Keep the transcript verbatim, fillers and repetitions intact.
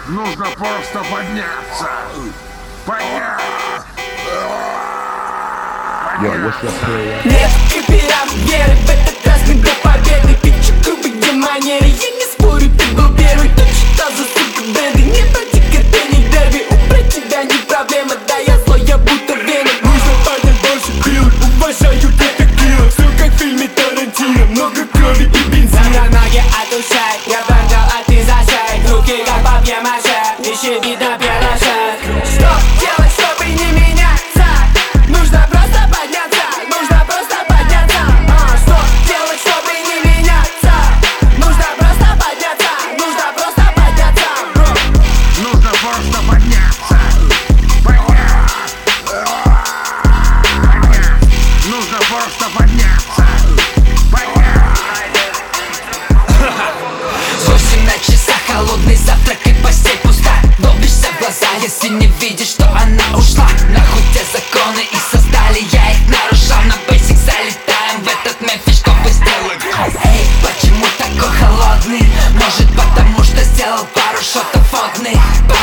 Нужно просто подняться. Подняться. Yo, what's your prayer? Нет копирам веры, в этот раз мы до победы. Пичу грубые манеры, я не спорю, ты был первый. Кто читал за сука бренды, не против терпений дерби. Убрать тебя не проблема, да я злой, я будто веном. Нужно поднять больше пил, уважаю тебя килл. Все как в фильме Тарантино, много крови и бензина. Ноги отдушай, я бандал, а ты зашай. Руки как папья маша, ищи видно пироша. Что делать, чтобы не меняться? Нужно просто подняться, нужно просто подняться. А, что делать, чтобы не меняться? Нужно просто подняться, нужно просто подняться, бро. Нужно просто подняться. Подняться. Подняться. Нужно просто подняться. Восемь на часах, холодный завтрак и постель пуста. Долбишься в глаза, если не видишь, что она ушла. Нахуй те законы и создали, я их нарушал. На бейсик залетаем в этот Мемфис, чтобы сделать. Эй, почему такой холодный? Может потому что сделал пару шотов водных.